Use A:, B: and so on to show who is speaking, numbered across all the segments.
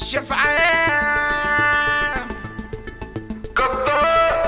A: شفعان
B: قطار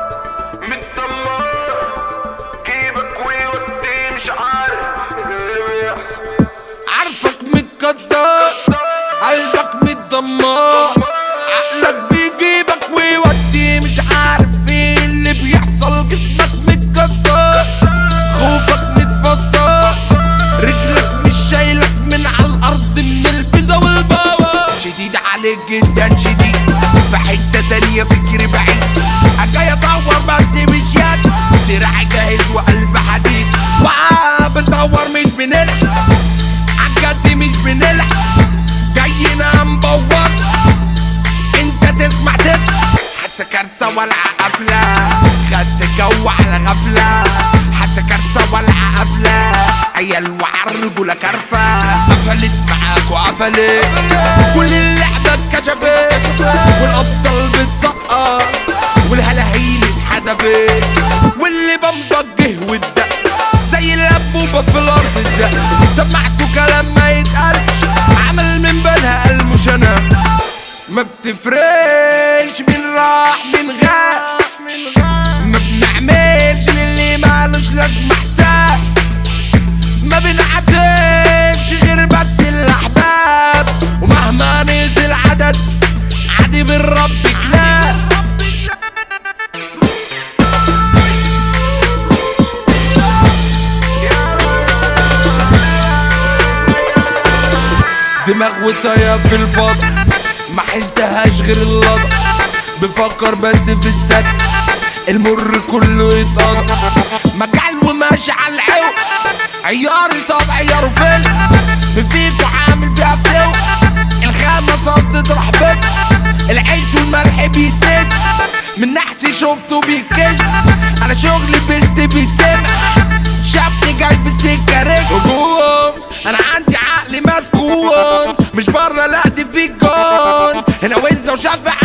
B: متدمر جيبك ويودي مش عارف اللي بيحصل.
A: عارفك متقدر قلبك متدمر عقلك بيجيبك ويودي مش عارف ايه اللي بيحصل. جسمك متكسر خوفك متفسر رجلك مش شايلك من على الارض من البيزا والباور. شديد عليك جدا شديد في حتة تانية فكري بعيد جاي ادور بس مش يد دراعي جاهز وقلب حديد بندور مش بنلعب عالجد مش بنلعب جاينا نبور انت تسمع تضحك حتى كارثة ولع قفلة خدت جو على غفلة حتى كارثة ولع قفلة عيال وعر رجولة كرفة قفلت معاك وقفلت كل اللعبة اتكشفت والابطال بتسقط والهلاهيل اتحذفت واللي بمبك جه والدق زي الانبوبة في الارض الدق سمعته كلام ما يتقالش عمل من بالها قال مش انا ما بتفرقش من راح من غاب ما بنعملش للي مالوش لازمة حساب ما بنعاتبش غير بس الاحباب ومهما نزل عدد عادي بالرب كلاب. دماغ وطياب في الفضل ما حلتهاش غير اللضع بفكر بس في السد المر كله يتقضى مجال وماشي على العو عياري صاب عياره فين بفيكوا عامل فيها فتو الخامة صد تروح بك العيش والملح بيتنس من ناحيتي شفته بيكس انا شغلي بست بيتسمع شافني جاي في السكة رجل انا عندي عقلي مسكون مش بره لا دي في الجون هنا وزة وشافع